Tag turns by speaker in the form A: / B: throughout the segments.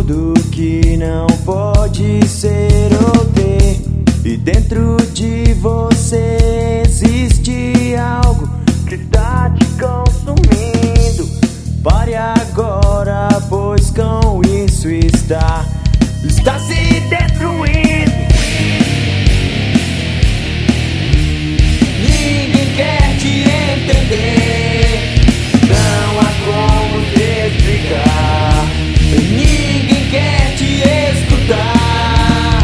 A: tudo que não pode ser ou ter. E dentro de você existe algo que tá te consumindo. Pare agora, pois com isso está se destruindo. Ninguém quer te entender, não há como te explicar. Ninguém quer te escutar.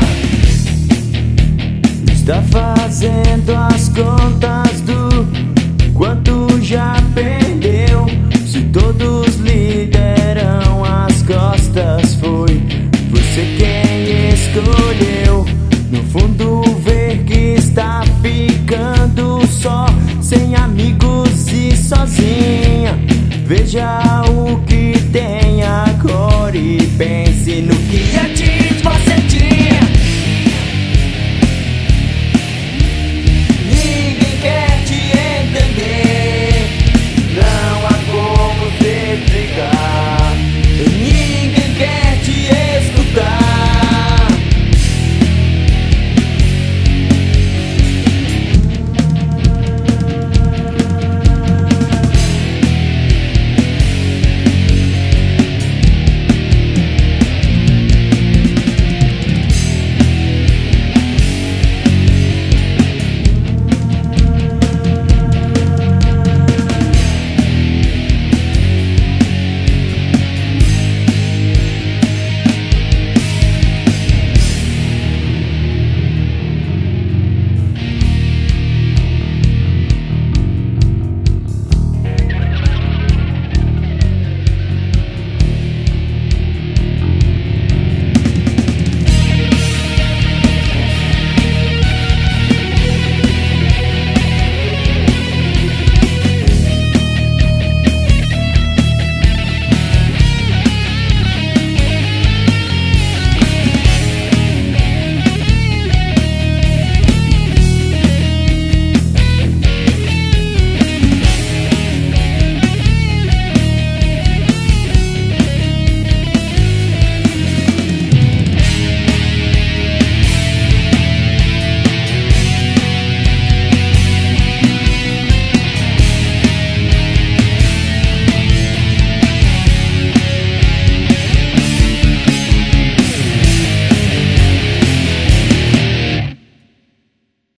A: Está fazendo as contas do quanto já perdeu. Se todos lhe deram as costas, foi você quem escolheu. No fundo ver que está ficando só, sem amigos e sozinha. Veja o que tem agora e pense no